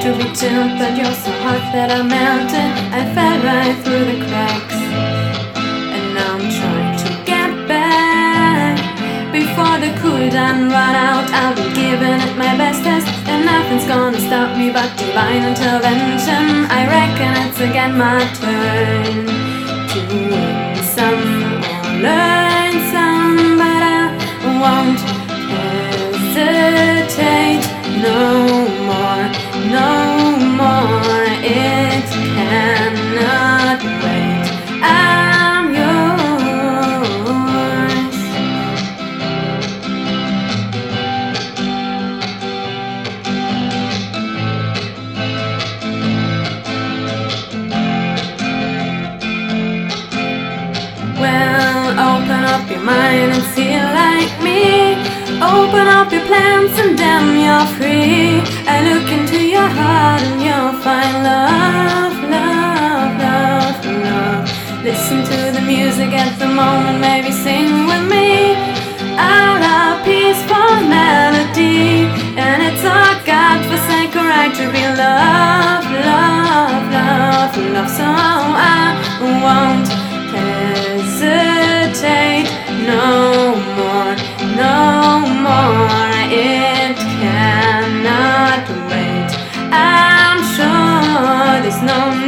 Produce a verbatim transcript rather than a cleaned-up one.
to be tuned, but you're so hot that I melted. I fell right through the cracks, and now I'm trying to get back. Before the cooldown run out, I'll be giving it my bestest, and nothing's gonna stop me but divine intervention. I reckon it's again my turn to win some or learn some, but I won't hesitate no more, no more. It cannot wait. I'm yours. Well, open up your mind and see like me. Open up your plans and damn, you're free. I look into your heart and you'll find love, love, love, love. Listen to the music at the moment, maybe sing with me. Out of peaceful melody, and it's our God-forsaken right to be love, love, love, love. So I won't hesitate no more, no more. It cannot wait. I'm sure there's no